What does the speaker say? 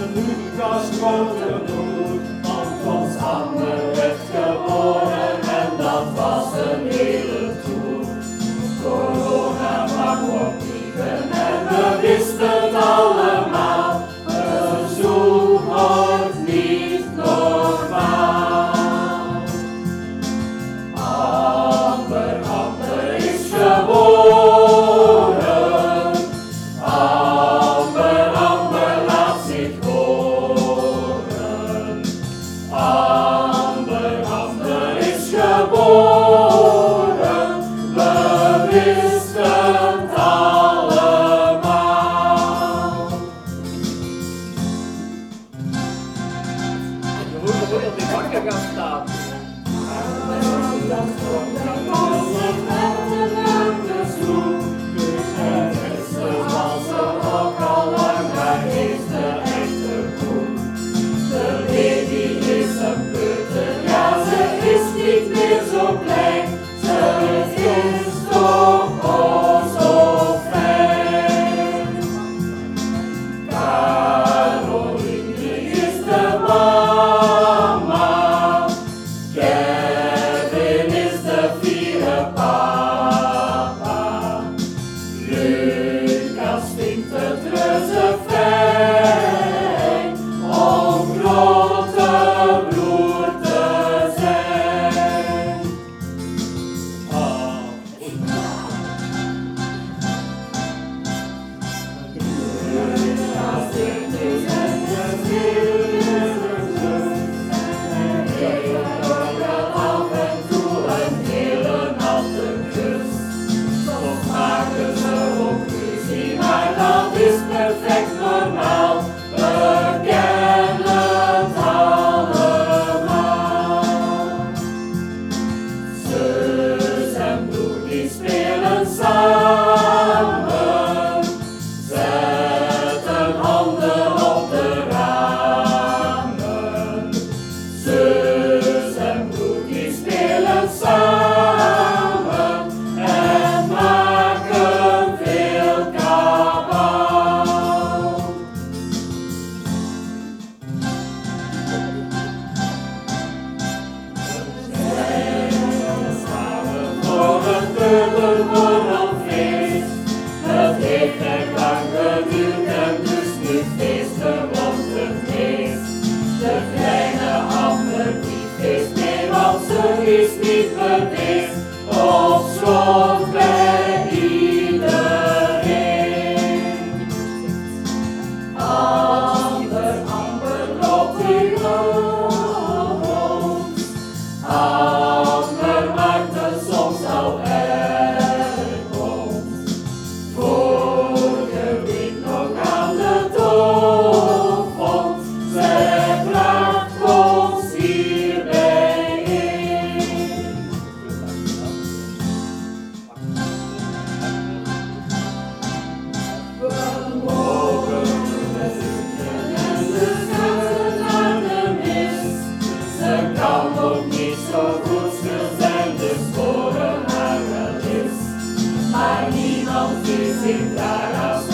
Lukas grote broer, want Gods ander werd geboren en dat was een hele toer. Corona mag op vliegen en we wisten het allemaal, bezoek wordt niet normaal. Amber is geboren, Amber laat zich horen. Amber is geboren, we wisten het allemaal. Je moet nog op die bakken gaan staan. Perfect normaal, we kennen het allemaal. Zus en broer die spelen samen, zetten handen op de ramen. Zus en broer die spelen samen en maken veel kabaal. Voor een borrelfeest. Het heeft echt lang geduurd en dus nu feesten wordt het meest. De kleine Amber die feest mee, want ze is niet bedeesd op schoot bij iedereen. Amber loopt hier rond. Amber maakt het soms al erg rond. Vorige week nog aan de doofvond, zij bracht ons hier bijeen. We mogen zingen en ze gaan naar de mis. Ze kan nog niet zo goed stil zijn, dus horen haar wel eens. Maar niemand die zich daar als